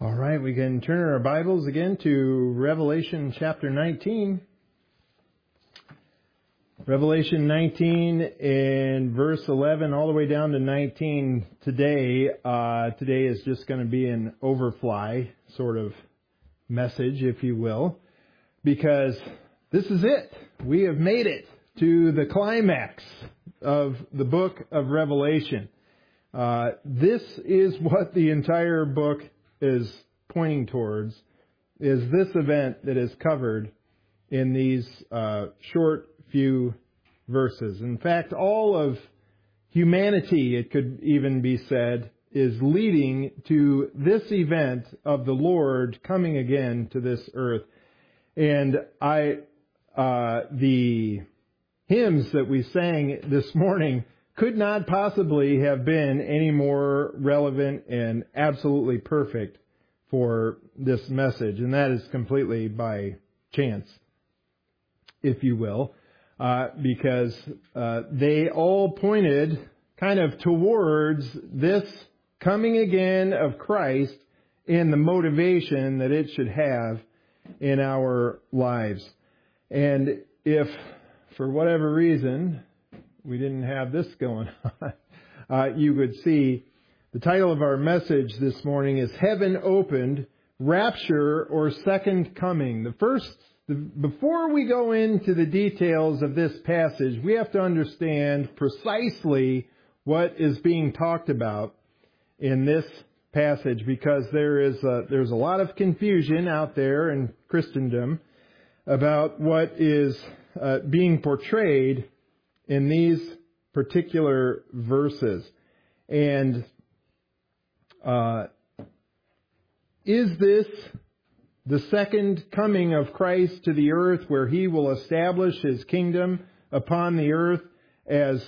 All right, we can turn our Bibles again to Revelation chapter 19. Revelation 19 and verse 11 all the way down to 19 today. Today is just going to be an overfly sort of message, if you will, because this is it. We have made it to the climax of the book of Revelation. This is what the entire book is pointing towards, is this event that is covered in these short few verses. In fact, all of humanity, it could even be said, is leading to this event of the Lord coming again to this earth. And the hymns that we sang this morning could not possibly have been any more relevant and absolutely perfect for this message. And that is completely by chance, if you will, because they all pointed kind of towards this coming again of Christ and the motivation that it should have in our lives. And if, for whatever reason, we didn't have this going on, you would see the title of our message this morning is Heaven Opened, Rapture or Second Coming. Before we go into the details of this passage, we have to understand precisely what is being talked about in this passage, because there's a lot of confusion out there in Christendom about what is being portrayed in these particular verses. And is this the second coming of Christ to the earth, where He will establish His kingdom upon the earth, as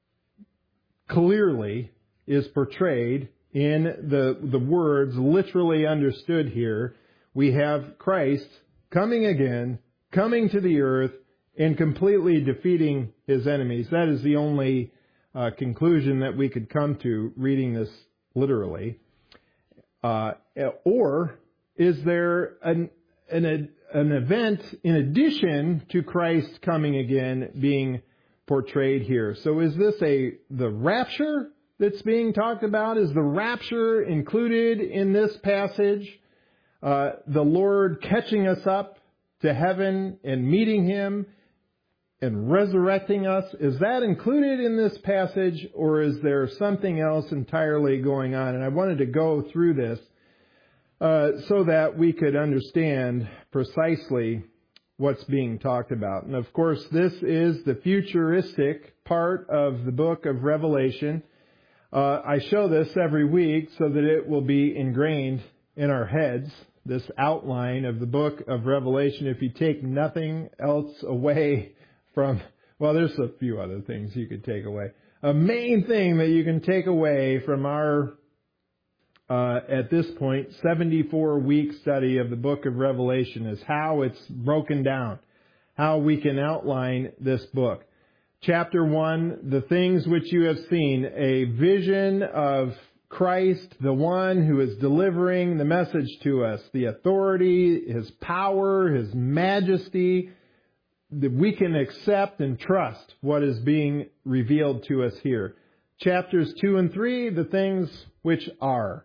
clearly is portrayed in the words literally understood here? We have Christ coming again, coming to the earth, and completely defeating His enemies. That is the only conclusion that we could come to reading this literally. Or is there an event in addition to Christ coming again being portrayed here? So is this the rapture that's being talked about? Is the rapture included in this passage? The Lord catching us up to heaven and meeting Him and resurrecting us, is that included in this passage, or is there something else entirely going on? And I wanted to go through this so that we could understand precisely what's being talked about. And of course, this is the futuristic part of the book of Revelation. I show this every week so that it will be ingrained in our heads, this outline of the book of Revelation. If you take nothing else away from, well, there's a few other things you could take away. A main thing that you can take away from our, at this point, 74-week study of the book of Revelation is how it's broken down, how we can outline this book. Chapter 1, the things which you have seen, a vision of Christ, the one who is delivering the message to us, the authority, His power, His majesty, that we can accept and trust what is being revealed to us here. Chapters 2 and 3, the things which are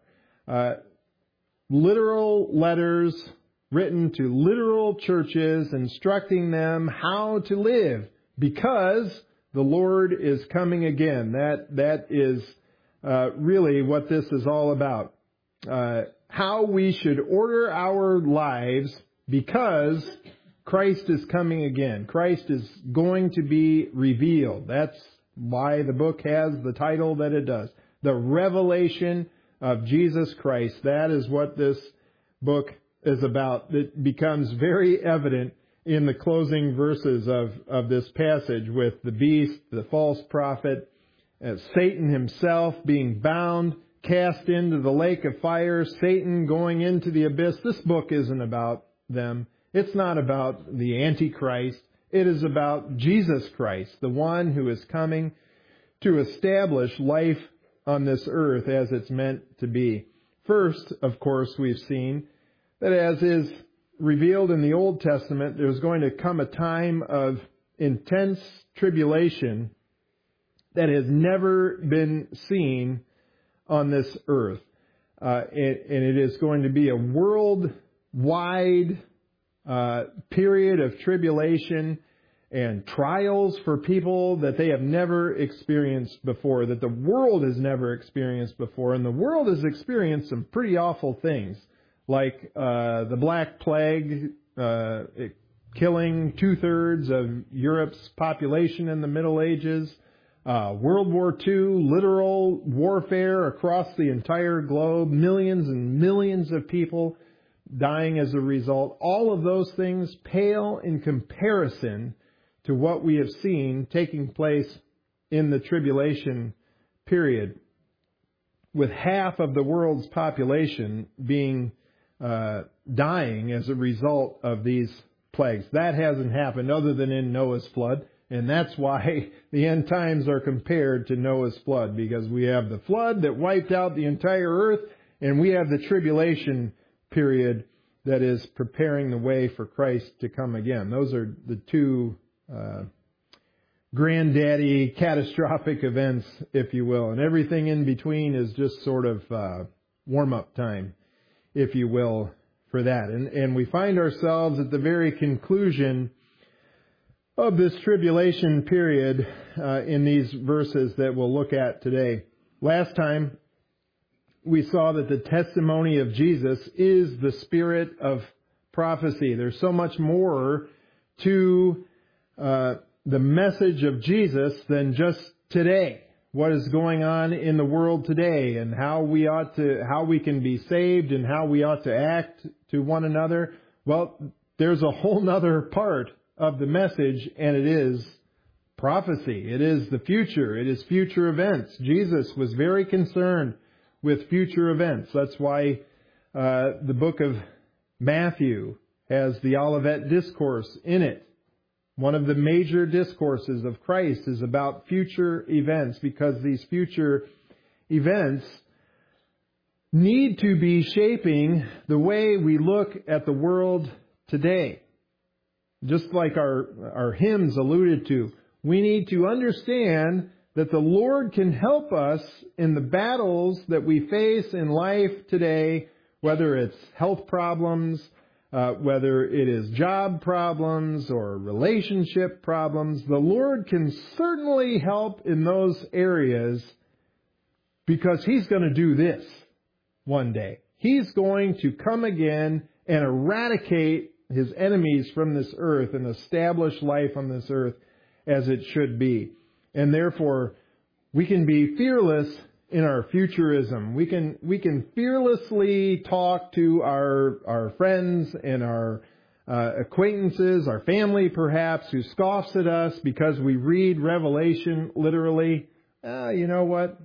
literal letters written to literal churches, instructing them how to live, because the Lord is coming again. That is really what this is all about. How we should order our lives, because Christ is coming again. Christ is going to be revealed. That's why the book has the title that it does. The revelation of Jesus Christ. That is what this book is about. It becomes very evident in the closing verses of this passage, with the beast, the false prophet, Satan himself being bound, cast into the lake of fire, Satan going into the abyss. This book isn't about them. It's not about the Antichrist. It is about Jesus Christ, the one who is coming to establish life on this earth as it's meant to be. First, of course, we've seen that as is revealed in the Old Testament, there's going to come a time of intense tribulation that has never been seen on this earth. And it is going to be a worldwide period of tribulation and trials for people that they have never experienced before, that the world has never experienced before. And the world has experienced some pretty awful things, like the Black Plague, killing 2/3 of Europe's population in the Middle Ages, World War II, literal warfare across the entire globe, millions and millions of people dying as a result. All of those things pale in comparison to what we have seen taking place in the tribulation period, with half of the world's population being dying as a result of these plagues. That hasn't happened other than in Noah's flood, and that's why the end times are compared to Noah's flood, because we have the flood that wiped out the entire earth, and we have the tribulation period that is preparing the way for Christ to come again. Those are the two granddaddy catastrophic events, if you will, and everything in between is just sort of warm-up time, if you will, for that. And we find ourselves at the very conclusion of this tribulation period in these verses that we'll look at today. Last time, we saw that the testimony of Jesus is the spirit of prophecy. There's so much more to the message of Jesus than just today. What is going on in the world today, and how we can be saved, and how we ought to act to one another. Well, there's a whole nother part of the message, and it is prophecy. It is the future. It is future events. Jesus was very concerned with future events. That's why the book of Matthew has the Olivet Discourse in it. One of the major discourses of Christ is about future events, because these future events need to be shaping the way we look at the world today. Just like our hymns alluded to, we need to understand that the Lord can help us in the battles that we face in life today, whether it's health problems, whether it is job problems or relationship problems. The Lord can certainly help in those areas, because He's going to do this one day. He's going to come again and eradicate His enemies from this earth and establish life on this earth as it should be. And therefore, we can be fearless in our futurism. We can fearlessly talk to our friends and our acquaintances, our family perhaps, who scoffs at us because we read Revelation literally. You know what?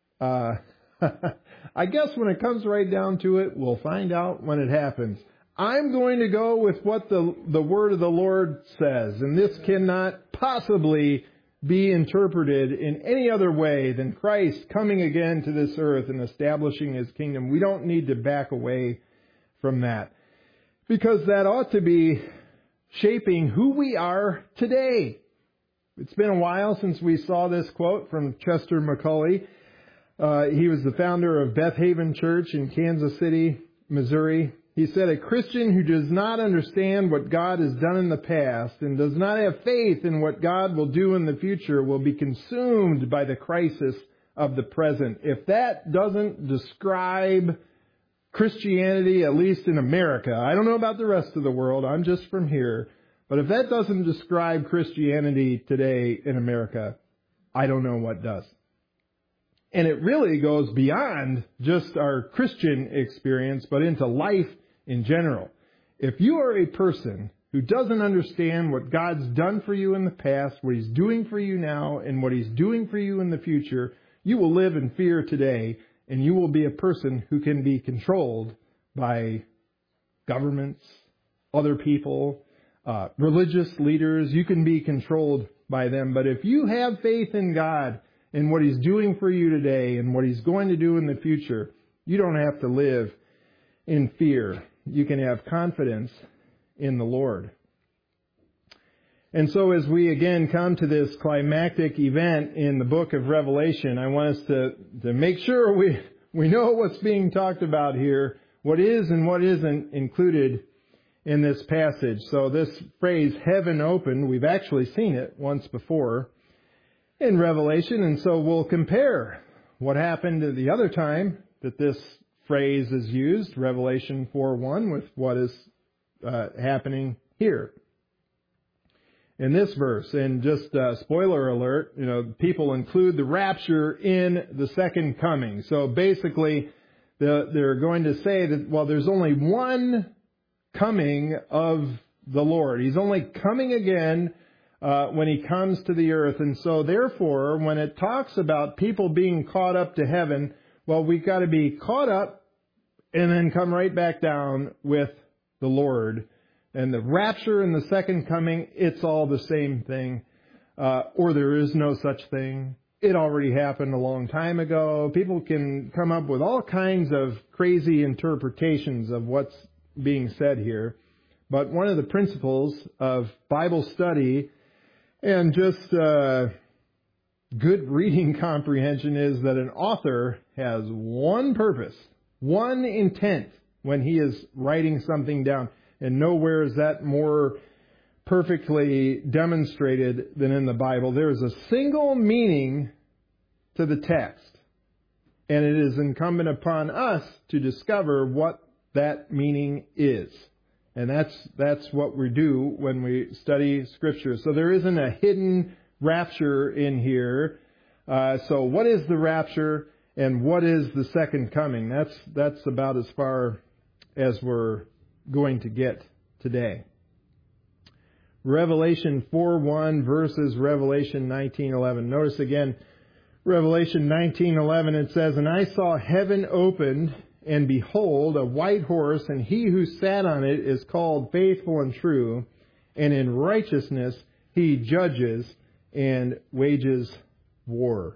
I guess when it comes right down to it, we'll find out when it happens. I'm going to go with what the word of the Lord says, and this cannot possibly be interpreted in any other way than Christ coming again to this earth and establishing His kingdom. We don't need to back away from that, because that ought to be shaping who we are today. It's been a while since we saw this quote from Chester McCulley. He was the founder of Beth Haven Church in Kansas City, Missouri. He said, "A Christian who does not understand what God has done in the past and does not have faith in what God will do in the future will be consumed by the crisis of the present." If that doesn't describe Christianity, at least in America, I don't know about the rest of the world, I'm just from here, but if that doesn't describe Christianity today in America, I don't know what does. And it really goes beyond just our Christian experience, but into life in general. If you are a person who doesn't understand what God's done for you in the past, what He's doing for you now, and what He's doing for you in the future, you will live in fear today, and you will be a person who can be controlled by governments, other people, religious leaders. You can be controlled by them. But if you have faith in God and what He's doing for you today and what He's going to do in the future, You don't have to live in fear. You can have confidence in the Lord. And so as we again come to this climactic event in the book of Revelation, I want us to make sure we know what's being talked about here, what is and what isn't included in this passage. So this phrase, heaven opened, we've actually seen it once before in Revelation, and so we'll compare what happened the other time that this phrase is used, Revelation 4:1, with what is happening here in this verse. And just spoiler alert, people include the rapture in the second coming. So basically, they're going to say that, well, there's only one coming of the Lord. He's only coming again when He comes to the earth. And so therefore, when it talks about people being caught up to heaven, well, we've got to be caught up and then come right back down with the Lord. And the rapture and the second coming, it's all the same thing. Or there is no such thing. It already happened a long time ago. People can come up with all kinds of crazy interpretations of what's being said here. But one of the principles of Bible study and just good reading comprehension is that an author has one purpose, one intent when he is writing something down. And nowhere is that more perfectly demonstrated than in the Bible. There is a single meaning to the text. And it is incumbent upon us to discover what that meaning is. And that's what we do when we study Scripture. So there isn't a hidden rapture in here. So what is the rapture and what is the second coming? That's about as far as we're going to get today. Revelation 4:1 versus Revelation 19:11. Notice again, Revelation 19:11, it says, "And I saw heaven opened, and behold, a white horse, and he who sat on it is called Faithful and True, and in righteousness he judges and wages war."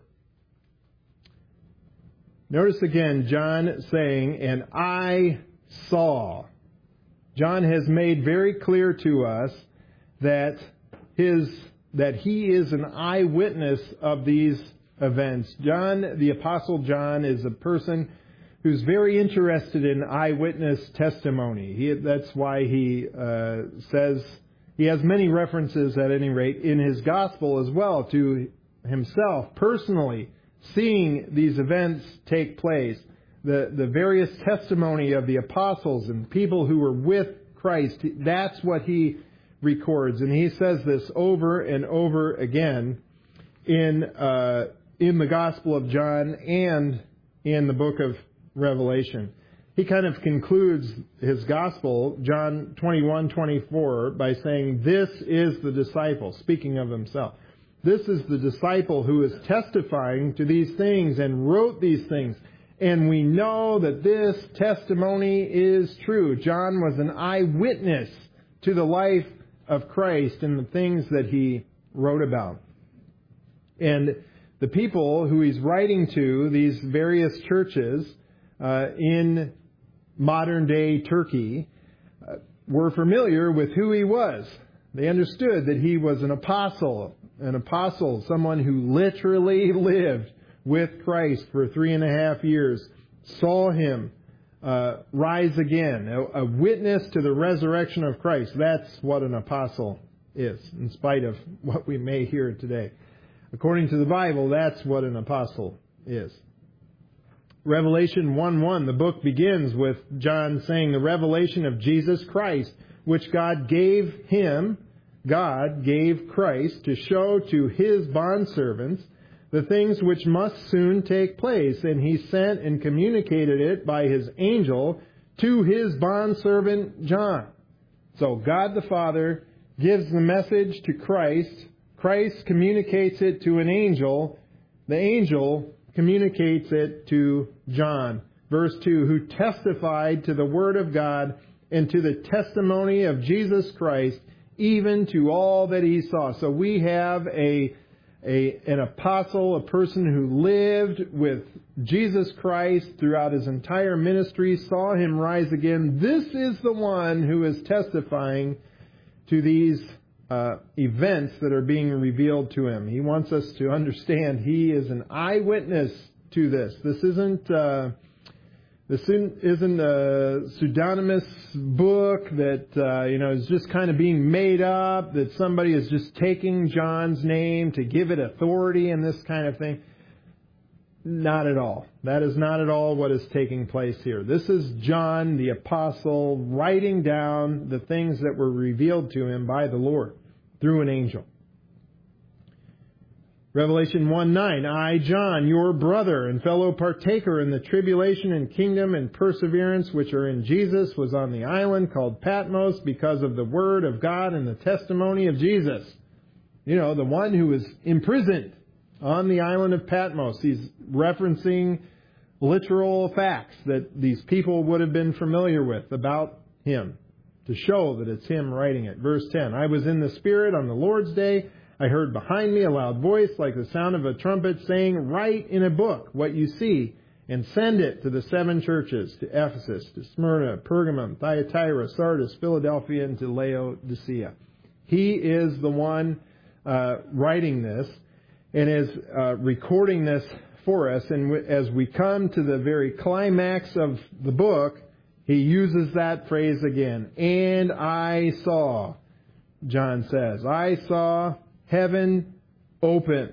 Notice again, John saying, "And I saw." John has made very clear to us that he is an eyewitness of these events. John, the Apostle John, is a person who's very interested in eyewitness testimony. That's why he says, he has many references at any rate in his gospel as well to himself personally seeing these events take place. The various testimony of the apostles and people who were with Christ, that's what he records. And he says this over and over again in the Gospel of John and in the book of Revelation. He kind of concludes his Gospel, John 21:24, by saying, "This is the disciple," speaking of himself. "This is the disciple who is testifying to these things and wrote these things. And we know that this testimony is true." John was an eyewitness to the life of Christ and the things that he wrote about. And the people who he's writing to, these various churches in modern-day Turkey, were familiar with who he was. They understood that he was an apostle, someone who literally lived with Christ for 3.5 years, saw him rise again, a witness to the resurrection of Christ. That's what an apostle is, in spite of what we may hear today. According to the Bible, that's what an apostle is. Revelation 1:1, the book begins with John saying, "The revelation of Jesus Christ, which God gave Christ to show to His bondservants the things which must soon take place. And He sent and communicated it by His angel to His bondservant John." So God the Father gives the message to Christ. Christ communicates it to an angel. The angel communicates it to John. Verse 2, "Who testified to the Word of God and to the testimony of Jesus Christ, even to all that he saw." So we have a an apostle, a person who lived with Jesus Christ throughout his entire ministry, saw him rise again. This is the one who is testifying to these events that are being revealed to him. He wants us to understand he is an eyewitness to this. This isn't a pseudonymous book that is just kind of being made up, that somebody is just taking John's name to give it authority and this kind of thing. Not at all. That is not at all what is taking place here. This is John the Apostle writing down the things that were revealed to him by the Lord through an angel. Revelation 1:9, I, John, your brother and fellow partaker in the tribulation and kingdom and perseverance which are in Jesus, was on the island called Patmos because of the word of God and the testimony of Jesus. The one who was imprisoned on the island of Patmos. He's referencing literal facts that these people would have been familiar with about him to show that it's him writing it. Verse 10, I was in the Spirit on the Lord's day. I heard behind me a loud voice like the sound of a trumpet saying, write in a book what you see and send it to the 7 churches, to Ephesus, to Smyrna, Pergamum, Thyatira, Sardis, Philadelphia, and to Laodicea. He is the one writing this and is recording this for us. And as we come to the very climax of the book, he uses that phrase again. And I saw, John says, I saw heaven opened.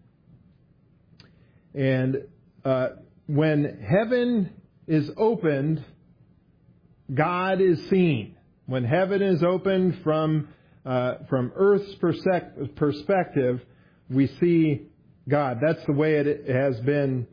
And when heaven is opened, God is seen. When heaven is opened from earth's perspective, we see God. That's the way it has been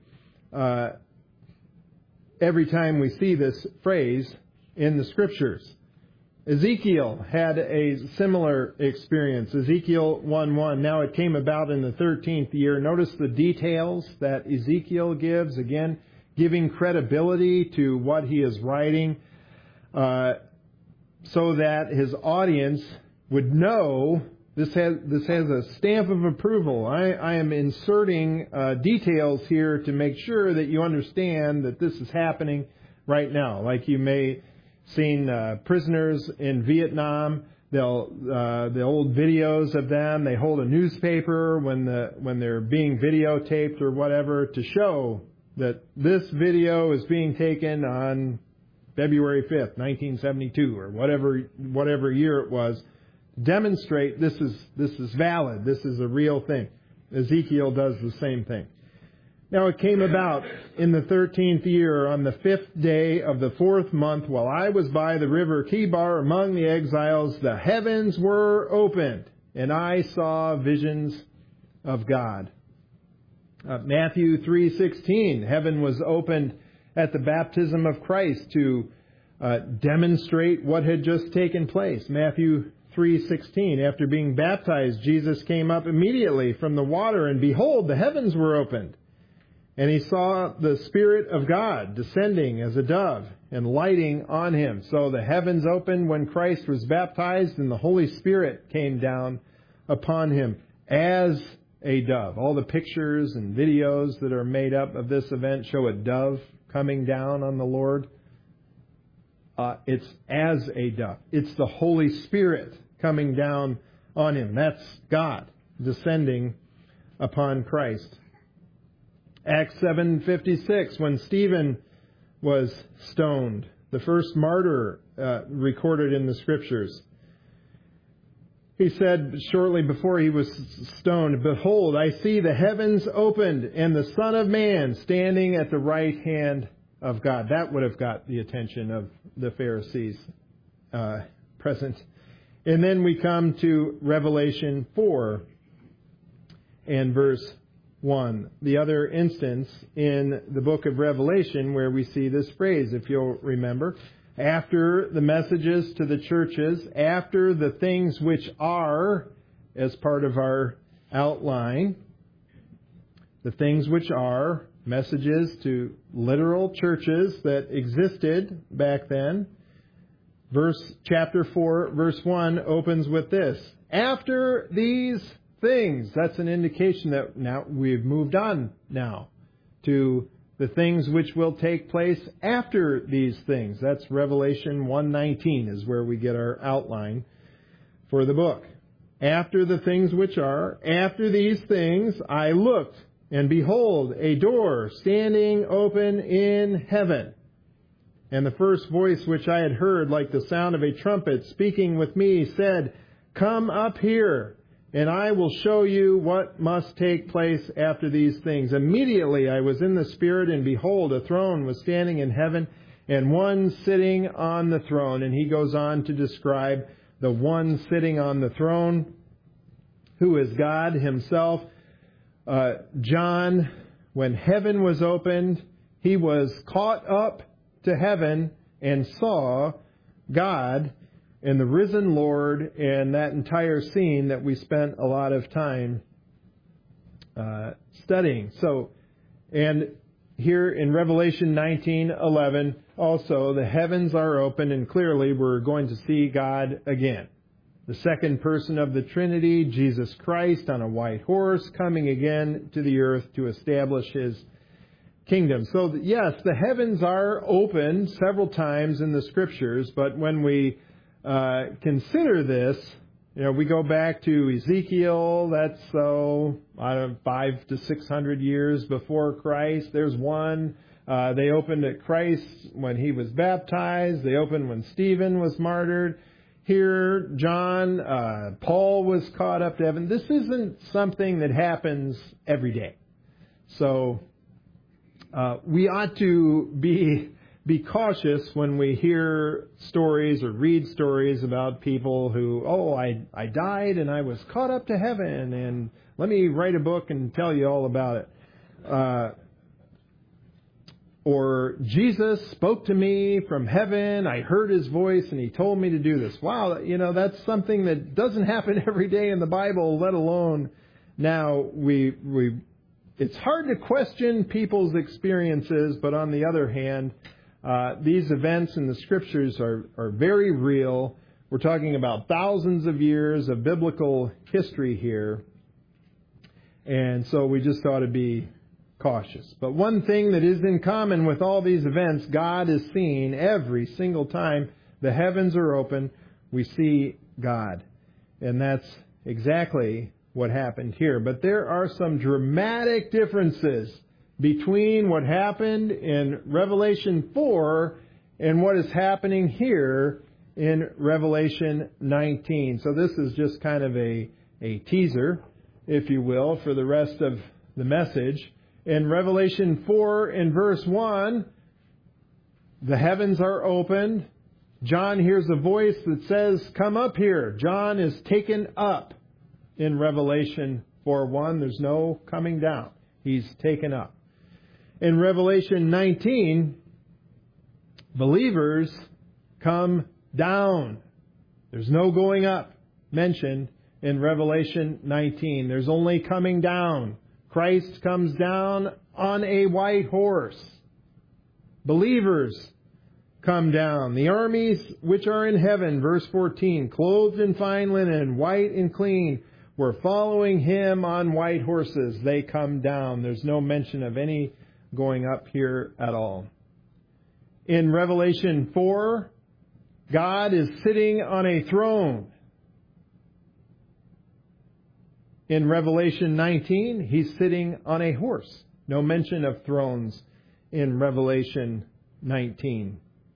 every time we see this phrase in the Scriptures. Ezekiel had a similar experience. Ezekiel 1:1. Now it came about in the 13th year. Notice the details that Ezekiel gives. Again, giving credibility to what he is writing so that his audience would know this has a stamp of approval. I am inserting details here to make sure that you understand that this is happening right now. Like you may seen prisoners in Vietnam. The old videos of them. They hold a newspaper when they're being videotaped or whatever to show that this video is being taken on February 5th, 1972, or whatever year it was. Demonstrate this is valid. This is a real thing. Ezekiel does the same thing. Now it came about in the 13th year, on the 5th day of the 4th month, while I was by the river Kibar among the exiles, the heavens were opened, and I saw visions of God. Matthew 3:16, heaven was opened at the baptism of Christ to demonstrate what had just taken place. Matthew 3:16, after being baptized, Jesus came up immediately from the water, and behold, the heavens were opened. And he saw the Spirit of God descending as a dove and lighting on him. So the heavens opened when Christ was baptized, and the Holy Spirit came down upon him as a dove. All the pictures and videos that are made up of this event show a dove coming down on the Lord. It's as a dove. It's the Holy Spirit coming down on him. That's God descending upon Christ. Acts 7:56, when Stephen was stoned, the first martyr recorded in the Scriptures. He said shortly before he was stoned, behold, I see the heavens opened and the Son of Man standing at the right hand of God. That would have got the attention of the Pharisees present. And then we come to Revelation 4 and verse 1. The other instance in the book of Revelation where we see this phrase, if you'll remember. After the messages to the churches, after the things which are, as part of our outline, the things which are, messages to literal churches that existed back then. Chapter 4, verse 1 opens with this. After these things. That's an indication that now we've moved on now to the things which will take place after these things. That's Revelation 1:19 is where we get our outline for the book. After the things which are, after these things, I looked, and behold, a door standing open in heaven. And the first voice which I had heard, like the sound of a trumpet speaking with me, said, "Come up here, and I will show you what must take place after these things." Immediately I was in the Spirit, and behold, a throne was standing in heaven, and one sitting on the throne. And he goes on to describe the one sitting on the throne, who is God himself. John, when heaven was opened, he was caught up to heaven and saw God and the risen Lord, and that entire scene that we spent a lot of time studying. So, and here in Revelation 19:11, also the heavens are open, and clearly we're going to see God again. The second person of the Trinity, Jesus Christ, on a white horse, coming again to the earth to establish His kingdom. So, yes, the heavens are open several times in the Scriptures, but when we consider this, we go back to Ezekiel, that's 500 to 600 years before Christ. There's one. They opened at Christ when He was baptized. They opened when Stephen was martyred. Here, John, Paul was caught up to heaven. This isn't something that happens every day. So, we ought to be cautious when we hear stories or read stories about people who, I died and I was caught up to heaven, and let me write a book and tell you all about it. Or Jesus spoke to me from heaven, I heard His voice and He told me to do this. Wow, that's something that doesn't happen every day in the Bible, let alone now it's hard to question people's experiences, but on the other hand, these events in the Scriptures are very real. We're talking about thousands of years of biblical history here. And so we just ought to be cautious. But one thing that is in common with all these events, God is seen every single time the heavens are open, we see God. And that's exactly what happened here. But there are some dramatic differences between what happened in Revelation 4 and what is happening here in Revelation 19. So this is just kind of a teaser, if you will, for the rest of the message. In Revelation 4 and verse 1, the heavens are opened. John hears a voice that says, "Come up here." John is taken up in Revelation 4:1. There's no coming down. He's taken up. In Revelation 19, believers come down. There's no going up mentioned in Revelation 19. There's only coming down. Christ comes down on a white horse. Believers come down. The armies which are in heaven, verse 14, clothed in fine linen, white and clean, were following Him on white horses. They come down. There's no mention of any going up here at all. In Revelation 4, God is sitting on a throne. In Revelation 19, He's sitting on a horse. No mention of thrones in Revelation 19.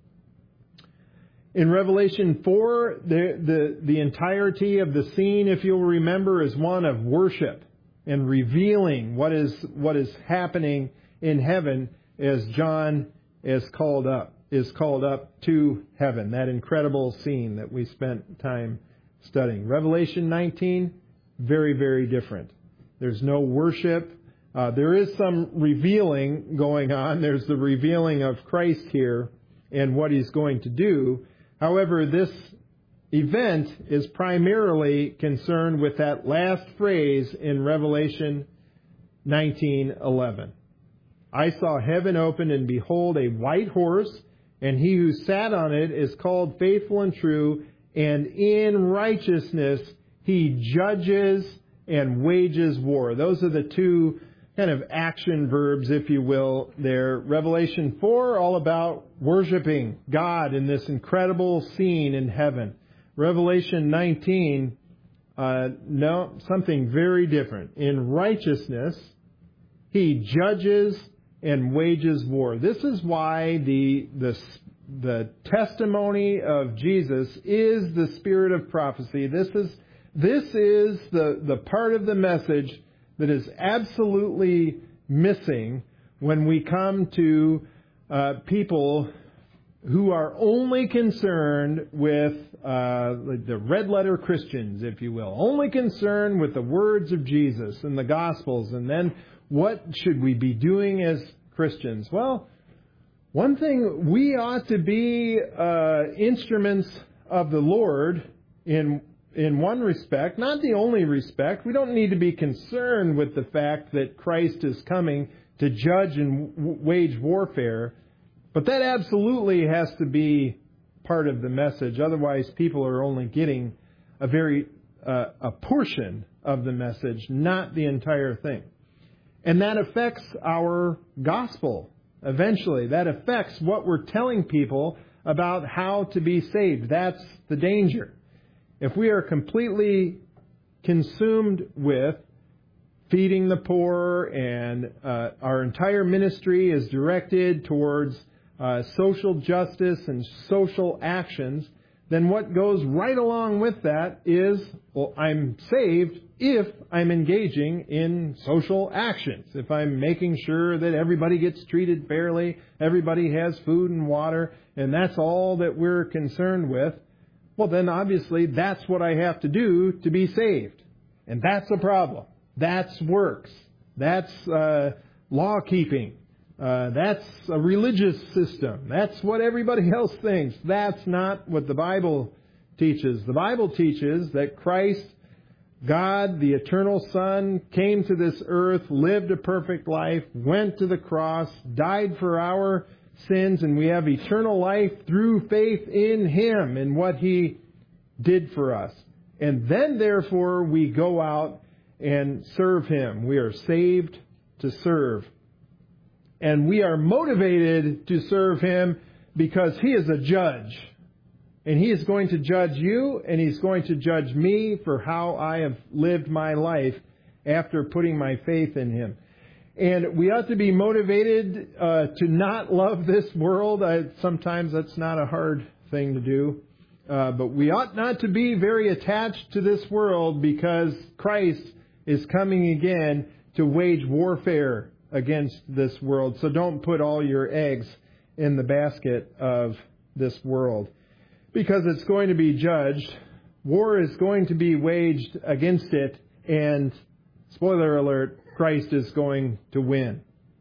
In Revelation 4, the entirety of the scene, if you'll remember, is one of worship and revealing what is happening in heaven as John is called up to heaven. That incredible scene that we spent time studying. Revelation 19, very, very different. There's no worship. There is some revealing going on. There's the revealing of Christ here and what He's going to do. However, this event is primarily concerned with that last phrase in Revelation 19:11. I saw heaven open, and behold, a white horse, and He who sat on it is called Faithful and True, and in righteousness He judges and wages war. Those are the two kind of action verbs, if you will, there. Revelation 4, all about worshiping God in this incredible scene in heaven. Revelation 19, something very different. In righteousness, He judges and wages war. This is why the testimony of Jesus is the spirit of prophecy. This is the part of the message that is absolutely missing when we come to people who are only concerned with the red letter Christians, if you will, only concerned with the words of Jesus and the Gospels, and then what should we be doing as Christians? Well, one thing, we ought to be instruments of the Lord in one respect, not the only respect. We don't need to be concerned with the fact that Christ is coming to judge and wage warfare, but that absolutely has to be part of the message. Otherwise, people are only getting a portion of the message, not the entire thing. And that affects our gospel eventually. That affects what we're telling people about how to be saved. That's the danger. If we are completely consumed with feeding the poor and our entire ministry is directed towards social justice and social actions, then what goes right along with that is, well, I'm saved if I'm engaging in social actions. If I'm making sure that everybody gets treated fairly, everybody has food and water, and that's all that we're concerned with, well, then obviously that's what I have to do to be saved. And that's a problem. That's works. That's law keeping. That's a religious system. That's what everybody else thinks. That's not what the Bible teaches. The Bible teaches that Christ, God, the eternal Son, came to this earth, lived a perfect life, went to the cross, died for our sins, and we have eternal life through faith in Him and what He did for us. And then, therefore, we go out and serve Him. We are saved to serve. And we are motivated to serve Him because He is a judge. And He is going to judge you, and He's going to judge me for how I have lived my life after putting my faith in Him. And we ought to be motivated to not love this world. Sometimes that's not a hard thing to do. But we ought not to be very attached to this world because Christ is coming again to wage warfare against this world. So don't put all your eggs in the basket of this world, because it's going to be judged. War is going to be waged against it, and spoiler alert, Christ is going to win.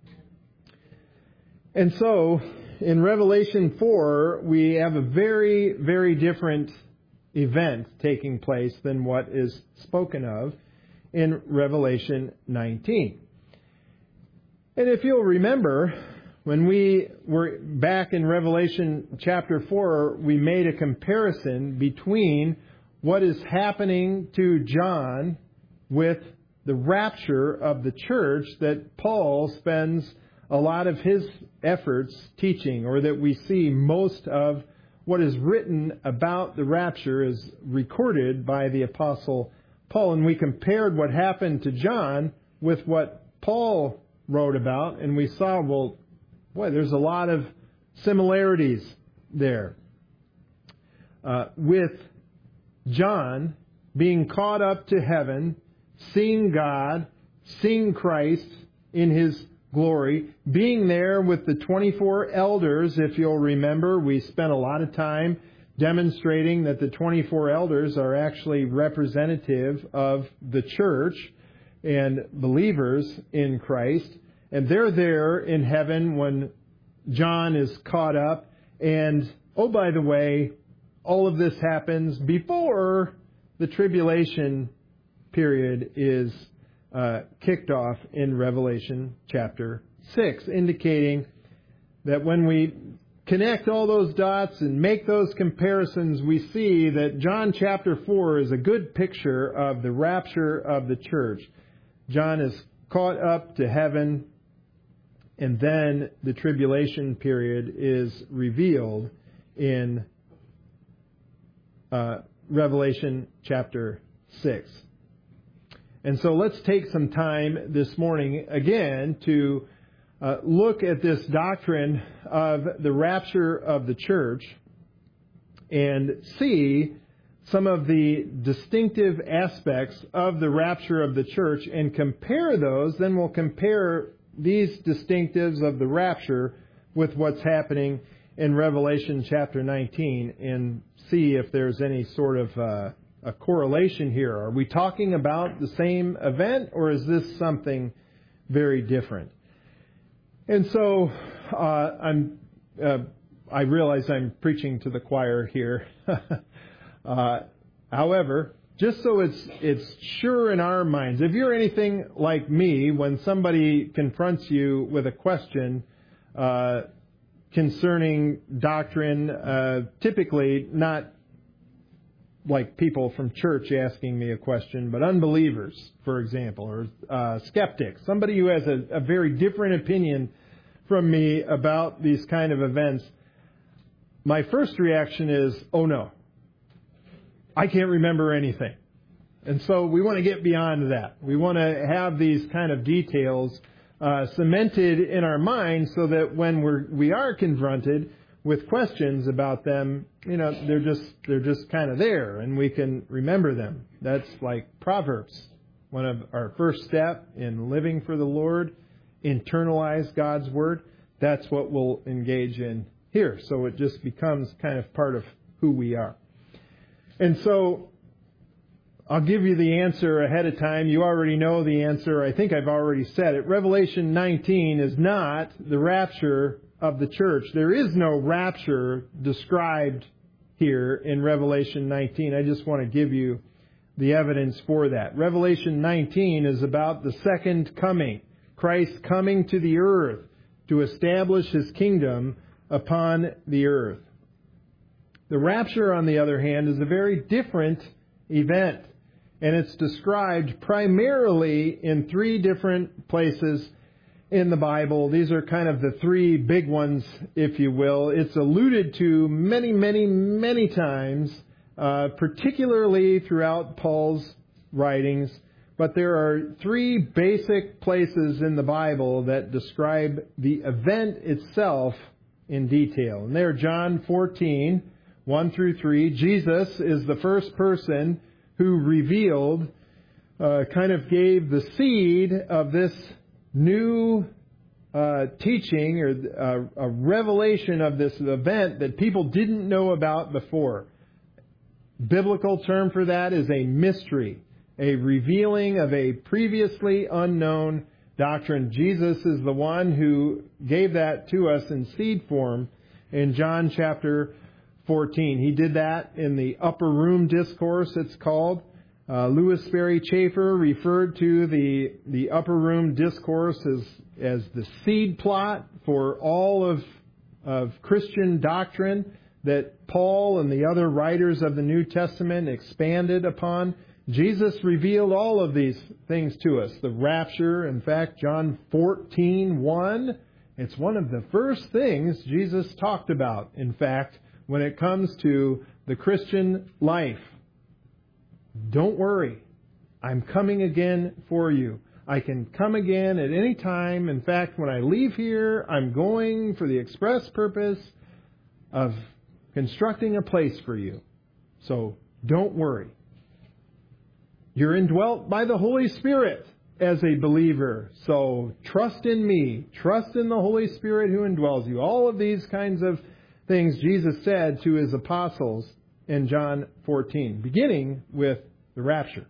And so, in Revelation 4, we have a very, very different event taking place than what is spoken of in Revelation 19. And if you'll remember, when we were back in Revelation chapter 4, we made a comparison between what is happening to John with the rapture of the church that Paul spends a lot of his efforts teaching, or that we see most of what is written about the rapture is recorded by the Apostle Paul. And we compared what happened to John with what Paul wrote about, and we saw, well, boy, there's a lot of similarities there. With John being caught up to heaven, seeing God, seeing Christ in His glory, being there with the 24 elders. If you'll remember, we spent a lot of time demonstrating that the 24 elders are actually representative of the church and believers in Christ. And they're there in heaven when John is caught up. And, oh, by the way, all of this happens before the tribulation period is kicked off in Revelation chapter 6, indicating that when we connect all those dots and make those comparisons, we see that John chapter 4 is a good picture of the rapture of the church. John is caught up to heaven, and then the tribulation period is revealed in Revelation chapter 6. And so let's take some time this morning again to look at this doctrine of the rapture of the church and see some of the distinctive aspects of the rapture of the church and compare those. Then we'll compare these distinctives of the rapture with what's happening in Revelation chapter 19 and see if there's any sort of a correlation here. Are we talking about the same event, or is this something very different? And so I realize I'm preaching to the choir here. However, just so it's sure in our minds, if you're anything like me, when somebody confronts you with a question concerning doctrine, typically not like people from church asking me a question, but unbelievers, for example, or skeptics, somebody who has a very different opinion from me about these kind of events, my first reaction is, oh no, I can't remember anything. And so we want to get beyond that. We want to have these kind of details cemented in our minds so that when we are confronted with questions about them, they're just kind of there and we can remember them. That's like Proverbs. One of our first step in living for the Lord, internalize God's Word. That's what we'll engage in here. So it just becomes kind of part of who we are. And so I'll give you the answer ahead of time. You already know the answer. I think I've already said it. Revelation 19 is not the rapture of the church. There is no rapture described here in Revelation 19. I just want to give you the evidence for that. Revelation 19 is about the second coming. Christ coming to the earth to establish His kingdom upon the earth. The rapture, on the other hand, is a very different event. And it's described primarily in 3 different places in the Bible. These are kind of the 3 big ones, if you will. It's alluded to many, many, many times, particularly throughout Paul's writings. But there are 3 basic places in the Bible that describe the event itself in detail. And they're John 14, 1 through 3. Jesus is the first person who revealed, kind of gave the seed of this new teaching or a revelation of this event that people didn't know about before. Biblical term for that is a mystery, a revealing of a previously unknown doctrine. Jesus is the one who gave that to us in seed form in John chapter 14. He did that in the Upper Room Discourse, it's called. Louis Sperry Chafer referred to the Upper Room Discourse as the seed plot for all of Christian doctrine that Paul and the other writers of the New Testament expanded upon. Jesus revealed all of these things to us. The rapture, in fact, John 14:1, it's one of the first things Jesus talked about, in fact, when it comes to the Christian life. Don't worry. I'm coming again for you. I can come again at any time. In fact, when I leave here, I'm going for the express purpose of constructing a place for you. So don't worry. You're indwelt by the Holy Spirit as a believer. So trust in me. Trust in the Holy Spirit who indwells you. All of these kinds of things Jesus said to His apostles in John 14, beginning with the rapture.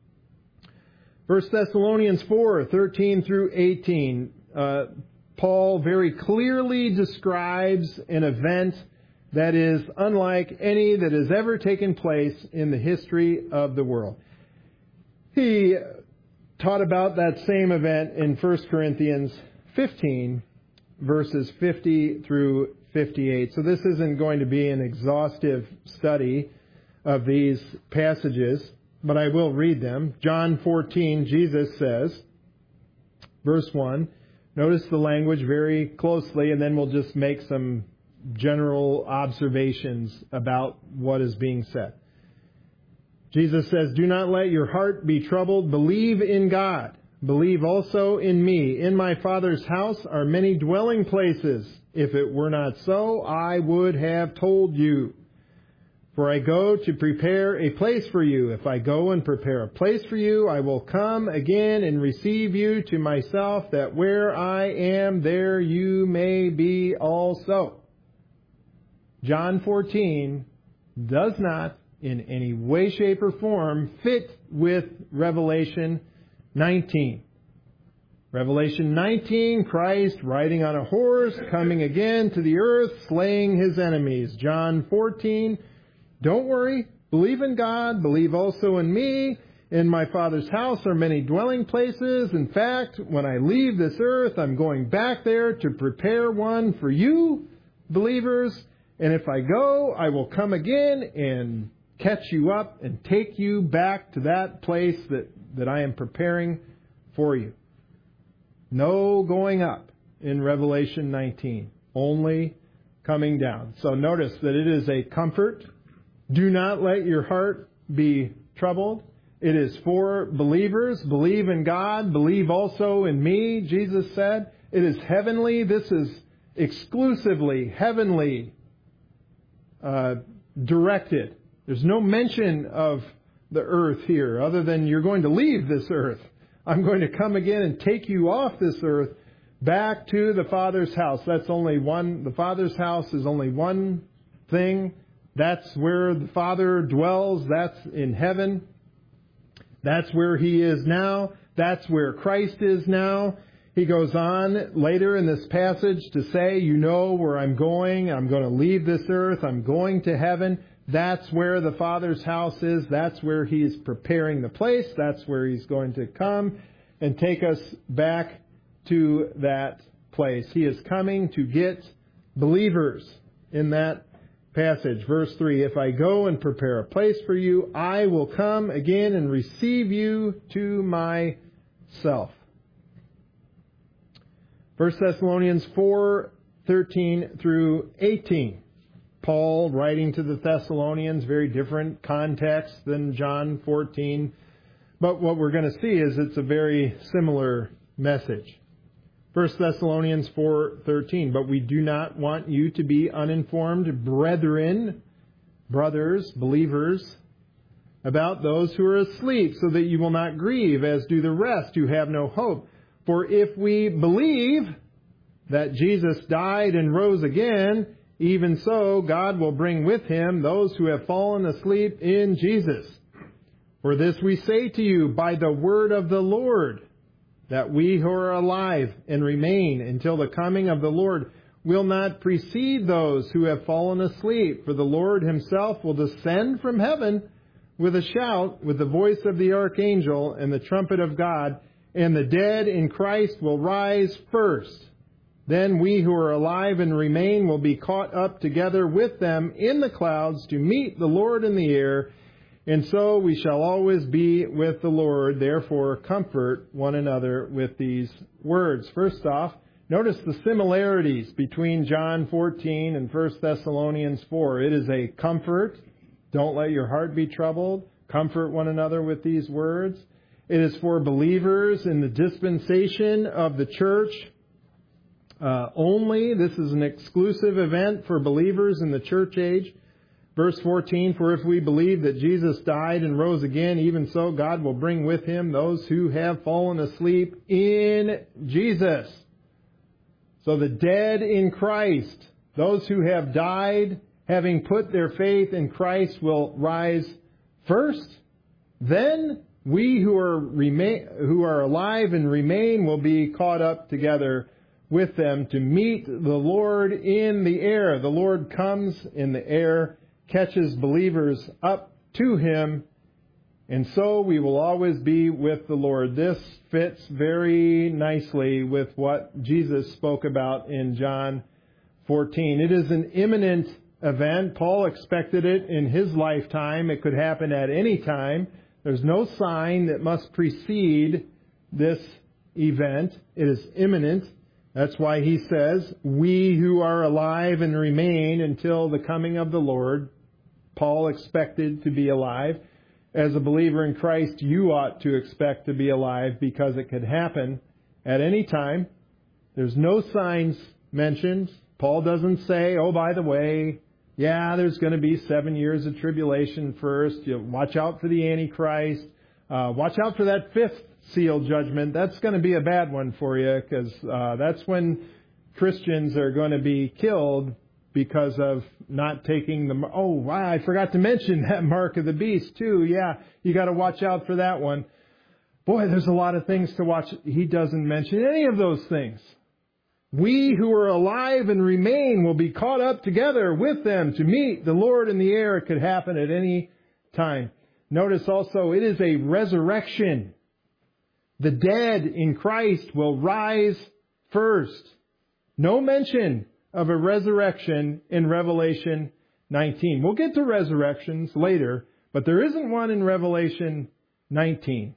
1 Thessalonians 4, 13 through 18, Paul very clearly describes an event that is unlike any that has ever taken place in the history of the world. He taught about that same event in 1 Corinthians 15, verses 50 through 58. So this isn't going to be an exhaustive study of these passages, but I will read them. John 14, Jesus says, verse 1, notice the language very closely, and then we'll just make some general observations about what is being said. Jesus says, "Do not let your heart be troubled. Believe in God. Believe also in me. In my Father's house are many dwelling places. If it were not so, I would have told you. For I go to prepare a place for you. If I go and prepare a place for you, I will come again and receive you to myself, that where I am, there you may be also." John 14 does not in any way, shape, or form fit with Revelation 19. Revelation 19, Christ riding on a horse, coming again to the earth, slaying his enemies. John 14, don't worry, believe in God, believe also in me. In my Father's house are many dwelling places. In fact, when I leave this earth, I'm going back there to prepare one for you, believers. And if I go, I will come again and catch you up and take you back to that place that I am preparing for you. No going up in Revelation 19, only coming down. So notice that it is a comfort. Do not let your heart be troubled. It is for believers. Believe in God. Believe also in me, Jesus said. It is heavenly. This is exclusively heavenly directed. There's no mention of the earth here other than you're going to leave this earth. I'm going to come again and take you off this earth back to the Father's house. That's only one. The Father's house is only one thing. That's where the Father dwells. That's in heaven. That's where He is now. That's where Christ is now. He goes on later in this passage to say, you know where I'm going. I'm going to leave this earth. I'm going to heaven. That's where the Father's house is. That's where He's preparing the place. That's where He's going to come and take us back to that place. He is coming to get believers in that passage. Verse 3, if I go and prepare a place for you, I will come again and receive you to myself. 1 Thessalonians 4:13 through 18. Paul writing to the Thessalonians, very different context than John 14. But what we're going to see is it's a very similar message. 1 Thessalonians 4:13, but we do not want you to be uninformed, brethren, brothers, believers, about those who are asleep, so that you will not grieve, as do the rest who have no hope. For if we believe that Jesus died and rose again, even so God will bring with Him those who have fallen asleep in Jesus. For this we say to you by the word of the Lord, that we who are alive and remain until the coming of the Lord will not precede those who have fallen asleep. For the Lord Himself will descend from heaven with a shout, with the voice of the archangel and the trumpet of God, and the dead in Christ will rise first. Then we who are alive and remain will be caught up together with them in the clouds to meet the Lord in the air, and so we shall always be with the Lord. Therefore, comfort one another with these words. First off, notice the similarities between John 14 and 1 Thessalonians 4. It is a comfort. Don't let your heart be troubled. Comfort one another with these words. It is for believers in the dispensation of the church only. This is an exclusive event for believers in the church age. Verse 14, for if we believe that Jesus died and rose again, even so God will bring with Him those who have fallen asleep in Jesus. So the dead in Christ, those who have died, having put their faith in Christ, will rise first. Then we who are alive and remain will be caught up together with them to meet the Lord in the air. The Lord comes in the air, catches believers up to Him, and so we will always be with the Lord. This fits very nicely with what Jesus spoke about in John 14. It is an imminent event. Paul expected it in his lifetime. It could happen at any time. There's no sign that must precede this event. It is imminent. That's why he says, we who are alive and remain until the coming of the Lord. Paul expected to be alive. As a believer in Christ, you ought to expect to be alive because it could happen at any time. There's no signs mentioned. Paul doesn't say, oh, by the way, yeah, there's going to be 7 years of tribulation first. You watch out for the Antichrist. Watch out for that fifth seal judgment. That's going to be a bad one for you because that's when Christians are going to be killed because of not taking the... Oh, wow, I forgot to mention that mark of the beast too. Yeah, you got to watch out for that one. Boy, there's a lot of things to watch. He doesn't mention any of those things. We who are alive and remain will be caught up together with them to meet the Lord in the air. It could happen at any time. Notice also, it is a resurrection. The dead in Christ will rise first. No mention of a resurrection in Revelation 19. We'll get to resurrections later, but there isn't one in Revelation 19.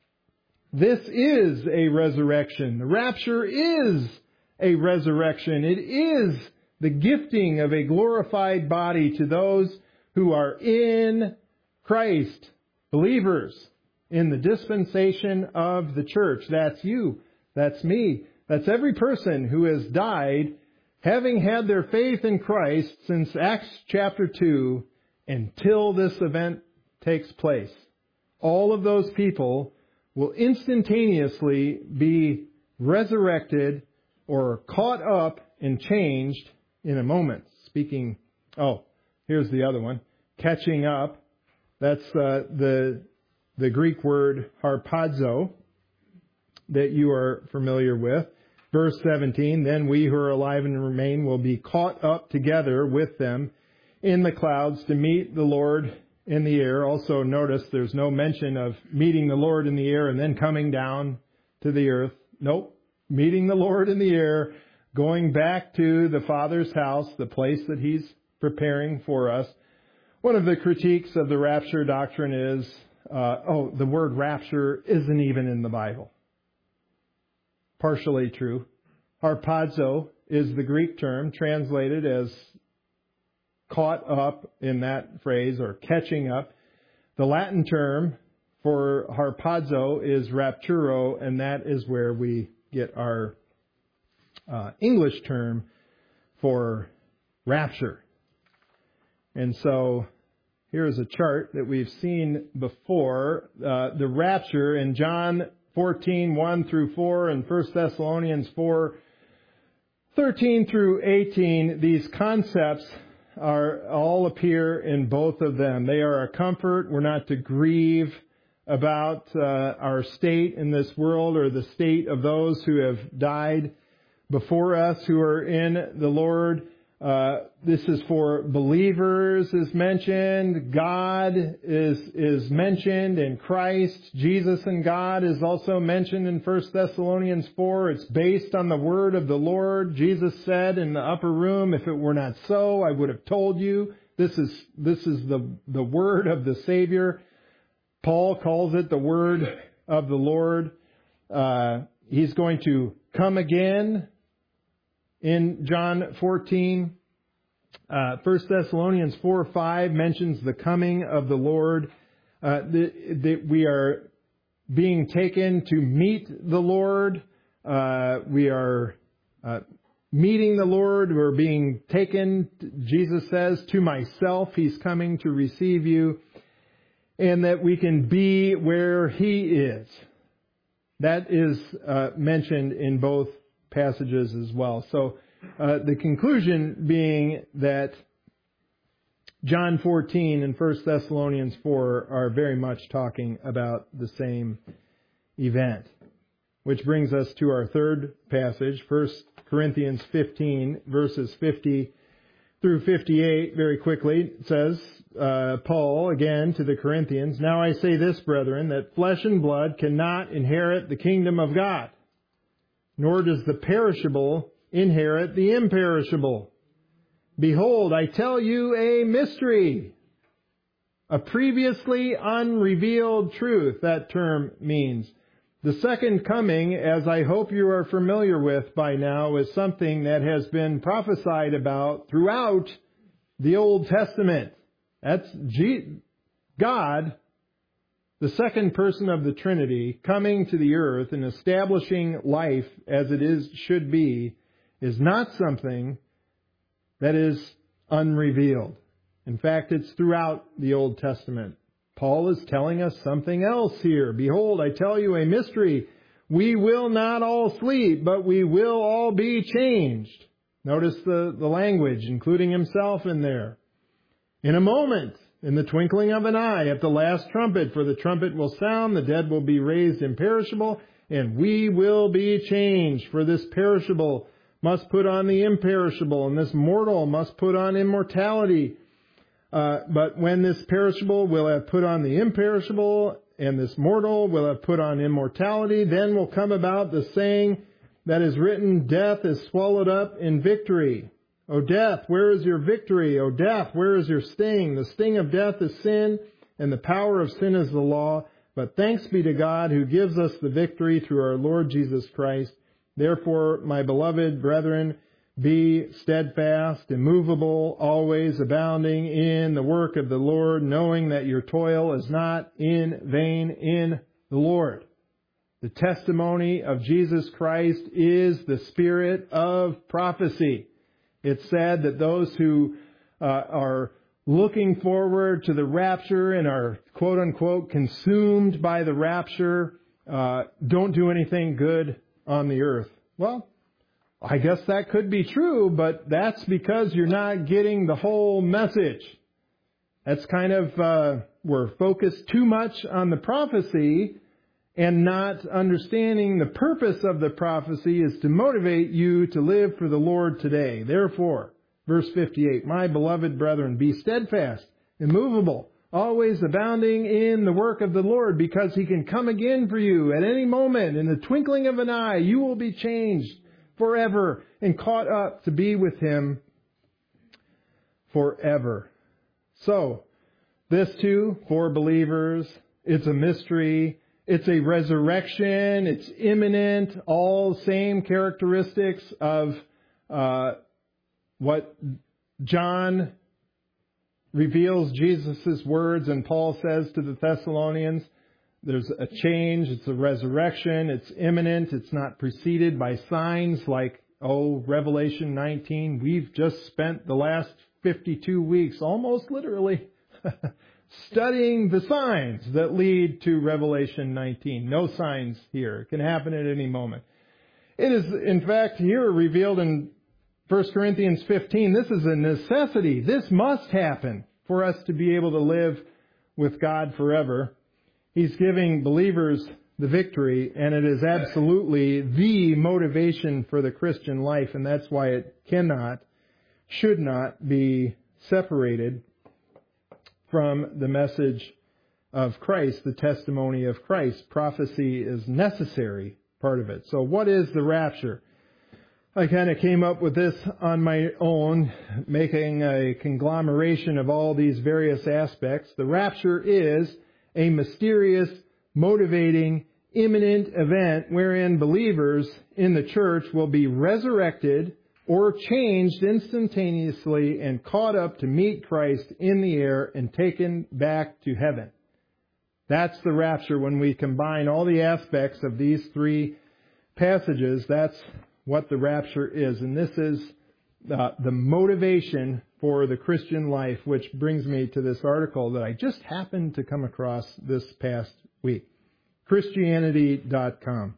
This is a resurrection. The rapture is a resurrection. It is the gifting of a glorified body to those who are in Christ, believers in the dispensation of the church. That's you. That's me. That's every person who has died having had their faith in Christ since Acts chapter 2 until this event takes place. All of those people will instantaneously be resurrected or caught up and changed in a moment. Here's the other one. Catching up. That's the Greek word harpazo that you are familiar with. Verse 17, then we who are alive and remain will be caught up together with them in the clouds to meet the Lord in the air. Also notice there's no mention of meeting the Lord in the air and then coming down to the earth. Nope. Meeting the Lord in the air, going back to the Father's house, the place that He's preparing for us. One of the critiques of the rapture doctrine is, the word rapture isn't even in the Bible. Partially true. Harpazo is the Greek term translated as caught up in that phrase or catching up. The Latin term for harpazo is rapturo, and that is where we get our English term for rapture. And so here's a chart that we've seen before. The rapture in John 14, 1 through 4, and 1 Thessalonians 4, 13 through 18, these concepts all appear in both of them. They are a comfort. We're not to grieve about our state in this world or the state of those who have died before us who are in the Lord. This is for believers is mentioned. God is mentioned in Christ. Jesus and God is also mentioned in 1 Thessalonians 4. It's based on the word of the Lord. Jesus said in the upper room, if it were not so, I would have told you. This is the word of the Savior. Paul calls it the word of the Lord. He's going to come again in John 14. 1 Thessalonians 4:5 mentions the coming of the Lord. That we are being taken to meet the Lord. We are meeting the Lord. We're being taken, Jesus says, to myself. He's coming to receive you. And that we can be where He is. That is mentioned in both passages as well. So the conclusion being that John 14 and 1 Thessalonians 4 are very much talking about the same event. Which brings us to our third passage, 1 Corinthians 15, verses 50 through 58. Very quickly, it says, Paul, again, to the Corinthians, now I say this, brethren, that flesh and blood cannot inherit the kingdom of God, nor does the perishable inherit the imperishable. Behold, I tell you a mystery. A previously unrevealed truth, that term means. The second coming, as I hope you are familiar with by now, is something that has been prophesied about throughout the Old Testament. That's God, the second person of the Trinity, coming to the earth and establishing life as it should be, is not something that is unrevealed. In fact, it's throughout the Old Testament. Paul is telling us something else here. Behold, I tell you a mystery. We will not all sleep, but we will all be changed. Notice the language, including himself in there. In a moment, in the twinkling of an eye, at the last trumpet, for the trumpet will sound, the dead will be raised imperishable, and we will be changed. For this perishable must put on the imperishable, and this mortal must put on immortality. But when this perishable will have put on the imperishable, and this mortal will have put on immortality, then will come about the saying that is written, death is swallowed up in victory. O death, where is your victory? O death, where is your sting? The sting of death is sin, and the power of sin is the law. But thanks be to God who gives us the victory through our Lord Jesus Christ. Therefore, my beloved brethren, be steadfast, immovable, always abounding in the work of the Lord, knowing that your toil is not in vain in the Lord. The testimony of Jesus Christ is the spirit of prophecy. It's said that those who are looking forward to the rapture and are, quote unquote, consumed by the rapture, don't do anything good on the earth. Well, I guess that could be true, but that's because you're not getting the whole message. That's kind of, we're focused too much on the prophecy and not understanding the purpose of the prophecy is to motivate you to live for the Lord today. Therefore, verse 58, my beloved brethren, be steadfast, immovable, always abounding in the work of the Lord, because He can come again for you at any moment. In the twinkling of an eye, you will be changed forever and caught up to be with Him forever. So, this too, for believers, it's a mystery. It's a resurrection. It's imminent. All same characteristics of what John reveals Jesus' words and Paul says to the Thessalonians. There's a change. It's a resurrection. It's imminent. It's not preceded by signs like, Revelation 19. We've just spent the last 52 weeks, almost literally, studying the signs that lead to Revelation 19. No signs here. It can happen at any moment. It is, in fact, here revealed in 1 Corinthians 15. This is a necessity. This must happen for us to be able to live with God forever. He's giving believers the victory, and it is absolutely the motivation for the Christian life, and that's why it should not be separated from the message of Christ, the testimony of Christ. Prophecy is necessary part of it. So what is the rapture? I kind of came up with this on my own, making a conglomeration of all these various aspects. The rapture is a mysterious, motivating, imminent event wherein believers in the church will be resurrected or changed instantaneously and caught up to meet Christ in the air and taken back to heaven. That's the rapture. When we combine all the aspects of these three passages, that's what the rapture is. And this is the motivation for the Christian life, which brings me to this article that I just happened to come across this past week. Christianity.com.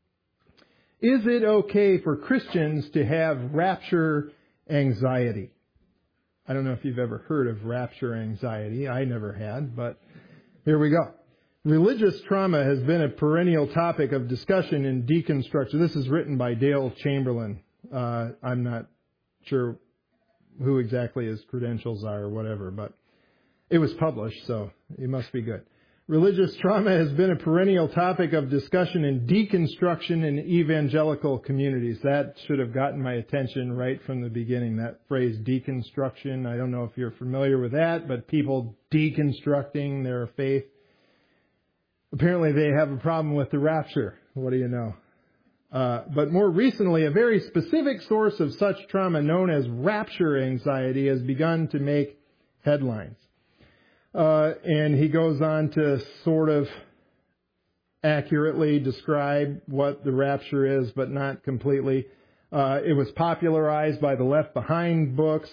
Is it okay for Christians to have rapture anxiety? I don't know if you've ever heard of rapture anxiety. I never had, but here we go. Religious trauma has been a perennial topic of discussion in deconstruction. This is written by Dale Chamberlain. I'm not sure who exactly his credentials are or whatever, but it was published, so it must be good. Religious trauma has been a perennial topic of discussion in deconstruction in evangelical communities. That should have gotten my attention right from the beginning, that phrase deconstruction. I don't know if you're familiar with that, but people deconstructing their faith. Apparently they have a problem with the rapture. What do you know? But more recently, a very specific source of such trauma known as rapture anxiety has begun to make headlines. And he goes on to sort of accurately describe what the rapture is, but not completely. It was popularized by the Left Behind books.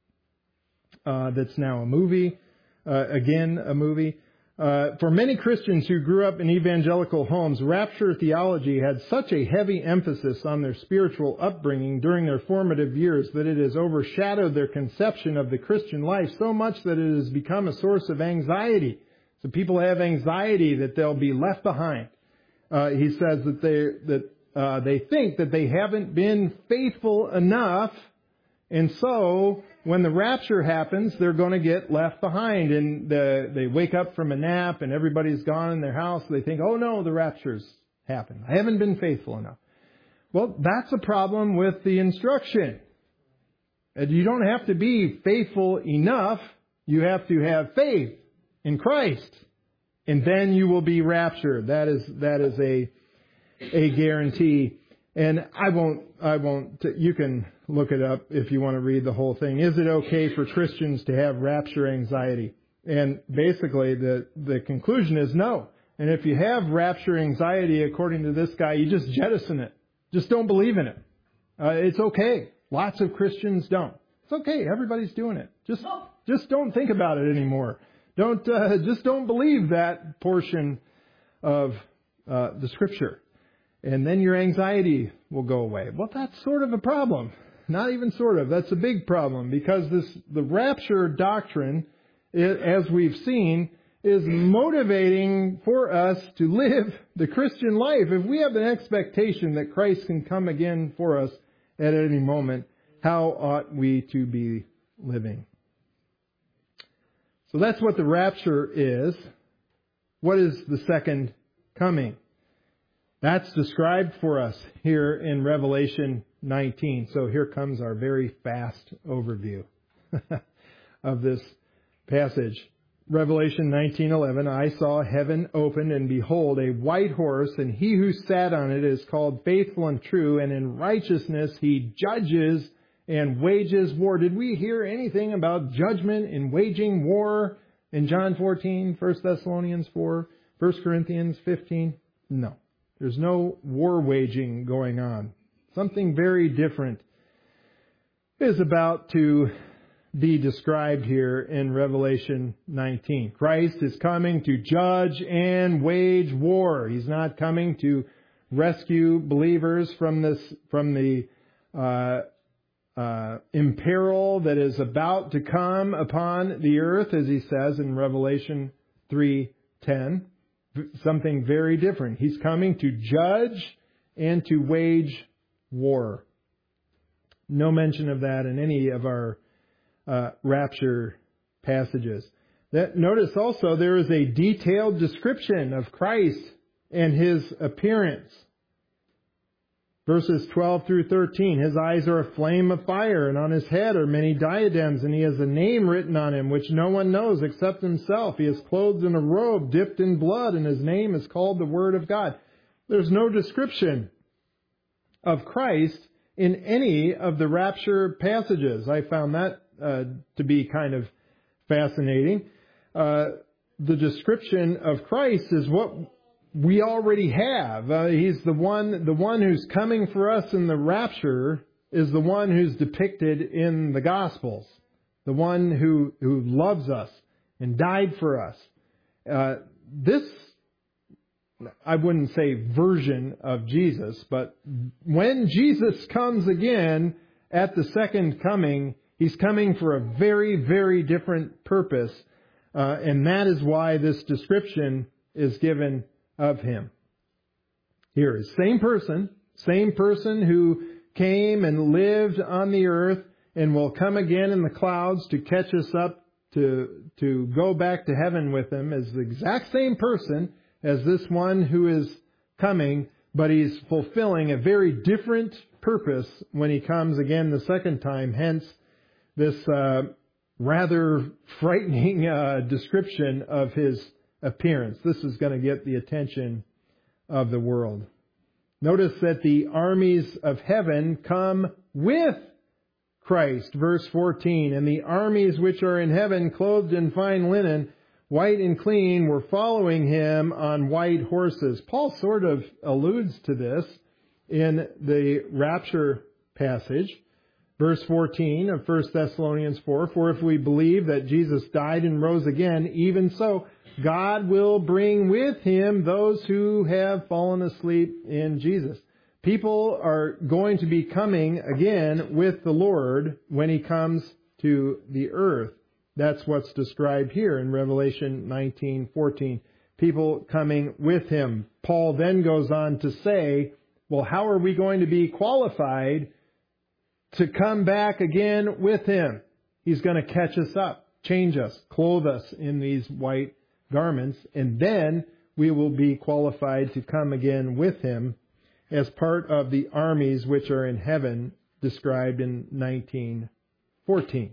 That's now a movie. Again, a movie. For many Christians who grew up in evangelical homes, rapture theology had such a heavy emphasis on their spiritual upbringing during their formative years that it has overshadowed their conception of the Christian life so much that it has become a source of anxiety. So people have anxiety that they'll be left behind. He says that they think that they haven't been faithful enough, and so when the rapture happens, they're going to get left behind. And they wake up from a nap and everybody's gone in their house. They think, oh no, the rapture's happened. I haven't been faithful enough. Well, that's a problem with the instruction. You don't have to be faithful enough. You have to have faith in Christ. And then you will be raptured. That is a guarantee. And I won't, you can look it up if you want to read the whole thing. Is it okay for Christians to have rapture anxiety? And basically the conclusion is no. And if you have rapture anxiety, according to this guy, you just jettison it. Just don't believe in it. It's okay. Lots of Christians don't. It's okay. Everybody's doing it. Just don't think about it anymore. Just don't believe that portion of the Scripture. And then your anxiety will go away. Well, that's sort of a problem. Not even sort of. That's a big problem because the rapture doctrine, as we've seen, is motivating for us to live the Christian life. If we have an expectation that Christ can come again for us at any moment, how ought we to be living? So that's what the rapture is. What is the second coming? That's described for us here in Revelation 19. So here comes our very fast overview of this passage. Revelation 19:11, I saw heaven opened, and behold, a white horse, and he who sat on it is called Faithful and True, and in righteousness he judges and wages war. Did we hear anything about judgment and waging war in John 14, 1 Thessalonians 4, 1 Corinthians 15? No. There's no war waging going on. Something very different is about to be described here in Revelation 19. Christ is coming to judge and wage war. He's not coming to rescue believers from the imperil that is about to come upon the earth, as he says in Revelation 3:10. Something very different. He's coming to judge and to wage war. No mention of that in any of our rapture passages. Notice also there is a detailed description of Christ and His appearance. Verses 12 through 13, His eyes are a flame of fire, and on His head are many diadems, and He has a name written on Him, which no one knows except Himself. He is clothed in a robe dipped in blood, and His name is called the Word of God. There's no description of Christ in any of the rapture passages. I found that to be kind of fascinating. The description of Christ is what we already have. He's the one who's coming for us in the rapture is the one who's depicted in the Gospels. The one who loves us and died for us. This, I wouldn't say version of Jesus, but when Jesus comes again at the second coming, He's coming for a very, very different purpose. And that is why this description is given of Him. Here is same person who came and lived on the earth and will come again in the clouds to catch us up to go back to heaven with him as the exact same person as this one who is coming, but he's fulfilling a very different purpose when he comes again the second time. Hence, this rather frightening description of his appearance. This is going to get the attention of the world. Notice that the armies of heaven come with Christ. Verse 14, and the armies which are in heaven, clothed in fine linen, white and clean, were following him on white horses. Paul sort of alludes to this in the rapture passage. Verse 14 of 1 Thessalonians 4, for if we believe that Jesus died and rose again, even so, God will bring with him those who have fallen asleep in Jesus. People are going to be coming again with the Lord when he comes to the earth. That's what's described here in Revelation 19:14. People coming with him. Paul then goes on to say, well, how are we going to be qualified to come back again with him? He's going to catch us up, change us, clothe us in these white garments, and then we will be qualified to come again with him as part of the armies which are in heaven described in 19:14.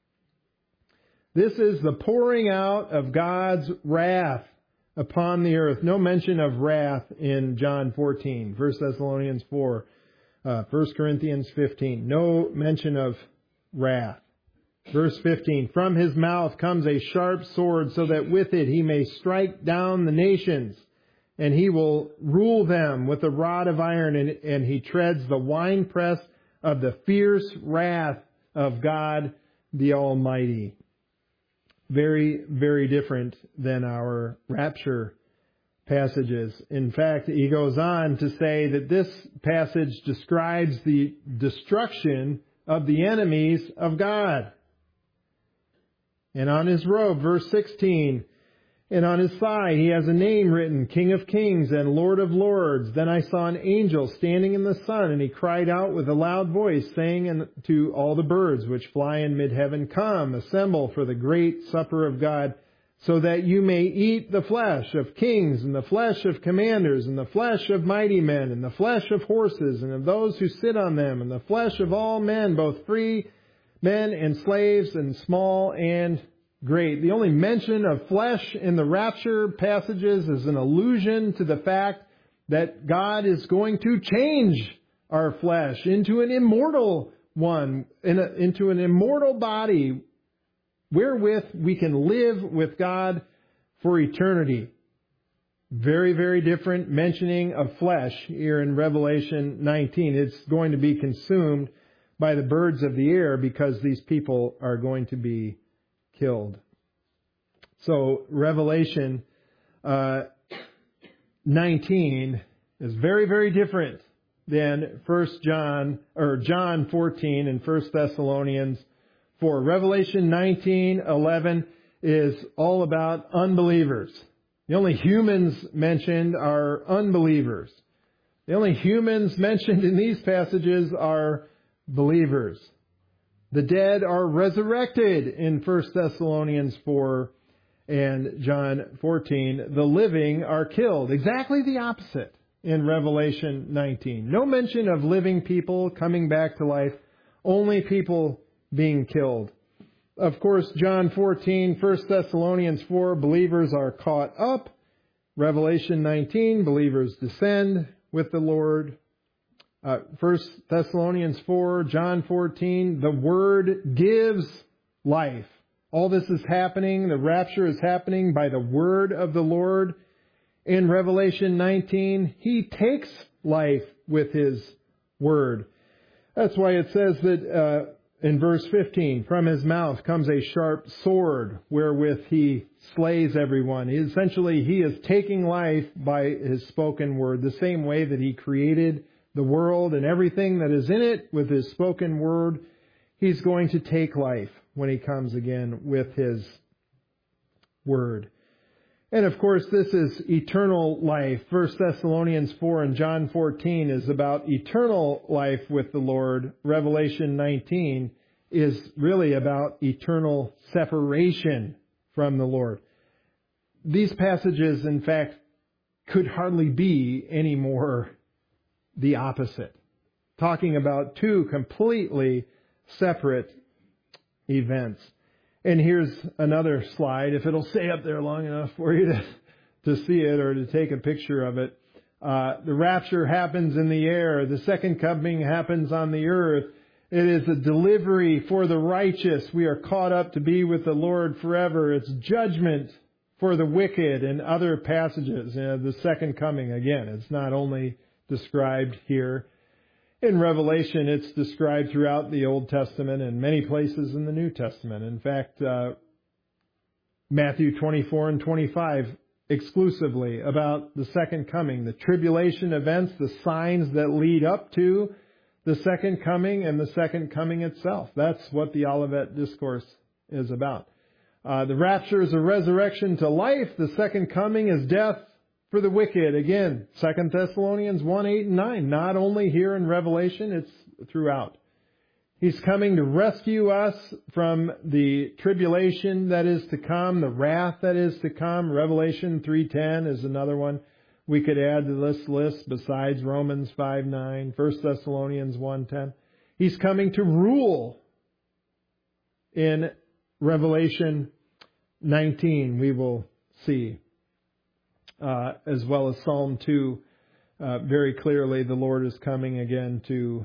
This is the pouring out of God's wrath upon the earth. No mention of wrath in John 14, 1 Thessalonians 4, 1 Corinthians 15. No mention of wrath. Verse 15, from his mouth comes a sharp sword, so that with it he may strike down the nations, and he will rule them with a rod of iron, and he treads the winepress of the fierce wrath of God the Almighty. Very, very different than our rapture passages. In fact, he goes on to say that this passage describes the destruction of the enemies of God. And on his robe, verse 16, and on his side he has a name written, King of Kings and Lord of Lords. Then I saw an angel standing in the sun, and he cried out with a loud voice, saying to all the birds which fly in mid-heaven, come, assemble for the great supper of God, so that you may eat the flesh of kings, and the flesh of commanders, and the flesh of mighty men, and the flesh of horses, and of those who sit on them, and the flesh of all men, both free men and slaves, and small and great. The only mention of flesh in the rapture passages is an allusion to the fact that God is going to change our flesh into an immortal one, into an immortal body, wherewith we can live with God for eternity. Very, very different mentioning of flesh here in Revelation 19. It's going to be consumed by the birds of the air because these people are going to be killed. So Revelation 19 is very, very different than John 14 and 1 Thessalonians 4. Revelation 19:11 is all about unbelievers. The only humans mentioned are unbelievers. The only humans mentioned in these passages are believers. The dead are resurrected in 1 Thessalonians 4 and John 14. The living are killed. Exactly the opposite in Revelation 19. No mention of living people coming back to life, only people being killed. Of course, John 14, 1 Thessalonians 4, believers are caught up. Revelation 19, believers descend with the Lord. 1 Thessalonians 4, John 14, the Word gives life. All this is happening, the rapture is happening by the Word of the Lord. In Revelation 19, He takes life with His Word. That's why it says that in verse 15, from His mouth comes a sharp sword wherewith He slays everyone. Essentially, He is taking life by His spoken Word, the same way that He created the world and everything that is in it with His spoken Word. He's going to take life when He comes again with His Word. And of course, this is eternal life. 1 Thessalonians 4 and John 14 is about eternal life with the Lord. Revelation 19 is really about eternal separation from the Lord. These passages, in fact, could hardly be any more the opposite. Talking about two completely separate events. And here's another slide, if it'll stay up there long enough for you to see it or to take a picture of it. The rapture happens in the air. The second coming happens on the earth. It is a delivery for the righteous. We are caught up to be with the Lord forever. It's judgment for the wicked and other passages. The second coming, again, it's not only described here in Revelation, it's described throughout the Old Testament and many places in the New Testament. In fact, Matthew 24 and 25 exclusively about the second coming, the tribulation events, the signs that lead up to the second coming and the second coming itself. That's what the Olivet Discourse is about. The rapture is a resurrection to life. The second coming is death for the wicked. Again, 2 Thessalonians 1, 8 and 9. Not only here in Revelation, it's throughout. He's coming to rescue us from the tribulation that is to come, the wrath that is to come. Revelation 3:10 is another one we could add to this list besides Romans 5:9, 1 Thessalonians 1:10. He's coming to rule. In Revelation 19, we will see, as well as Psalm 2, very clearly the Lord is coming again to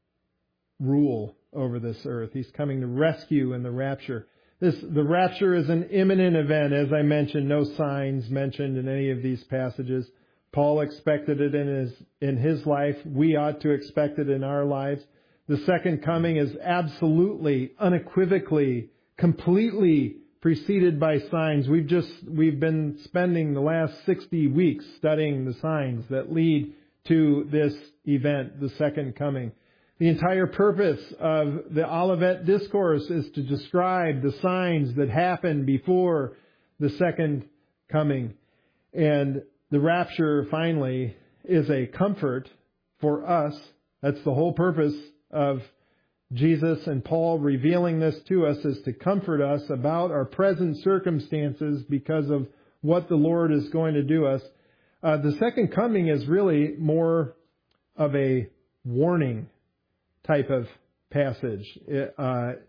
rule over this earth. He's coming to rescue in the rapture. The rapture is an imminent event. As I mentioned, no signs mentioned in any of these passages. Paul expected it in his life. We ought to expect it in our lives. The second coming is absolutely, unequivocally, completely preceded by signs. We've been spending the last 60 weeks studying the signs that lead to this event, the second coming. The entire purpose of the Olivet Discourse is to describe the signs that happen before the second coming. And the rapture, finally, is a comfort for us. That's the whole purpose of Jesus and Paul revealing this to us, is to comfort us about our present circumstances because of what the Lord is going to do us. The second coming is really more of a warning type of passage. The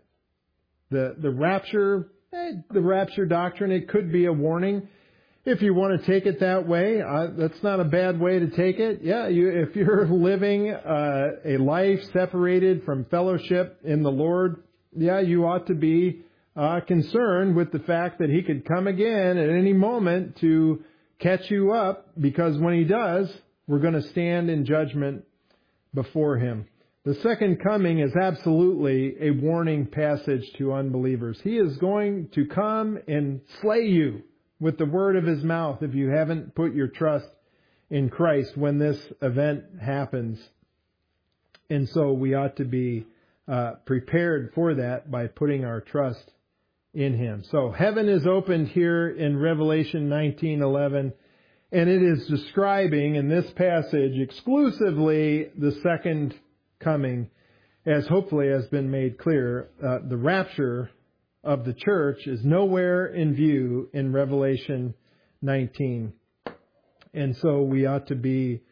rapture doctrine, it could be a warning. If you want to take it that way, that's not a bad way to take it. Yeah, if you're living a life separated from fellowship in the Lord, yeah, you ought to be concerned with the fact that He could come again at any moment to catch you up, because when He does, we're going to stand in judgment before Him. The second coming is absolutely a warning passage to unbelievers. He is going to come and slay you with the word of His mouth if you haven't put your trust in Christ when this event happens. And so we ought to be prepared for that by putting our trust in Him. So heaven is opened here in Revelation 19:11, and it is describing in this passage exclusively the second coming, as hopefully has been made clear. The rapture of the church is nowhere in view in Revelation 19. And so we ought to be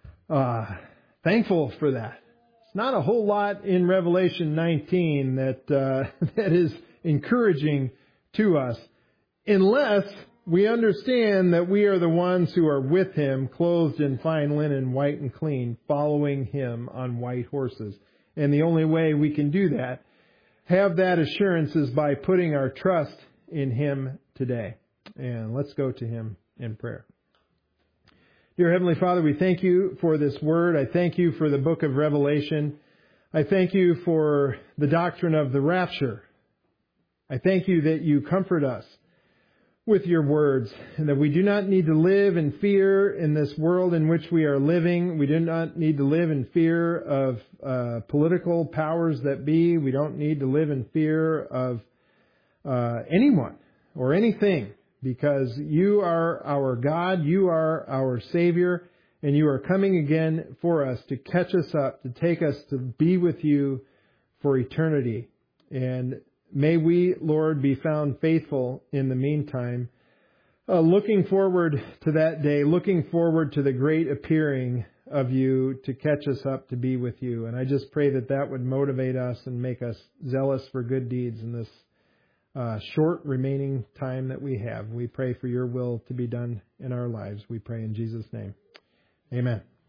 thankful for that. It's not a whole lot in Revelation 19 that is encouraging to us, unless we understand that we are the ones who are with Him, clothed in fine linen, white and clean, following Him on white horses. And the only way we can do that, have that assurance, is by putting our trust in Him today. And let's go to Him in prayer. Dear Heavenly Father, we thank You for this word. I thank You for the book of Revelation. I thank You for the doctrine of the rapture. I thank You that You comfort us with Your words, and that we do not need to live in fear in this world in which we are living. We do not need to live in fear of political powers that be. We don't need to live in fear of anyone or anything, because You are our God, You are our Savior, and You are coming again for us to catch us up, to take us to be with You for eternity. And may we, Lord, be found faithful in the meantime, looking forward to that day, looking forward to the great appearing of you to catch us up to be with you. And I just pray that that would motivate us and make us zealous for good deeds in this short remaining time that we have. We pray for your will to be done in our lives. We pray in Jesus' name. Amen.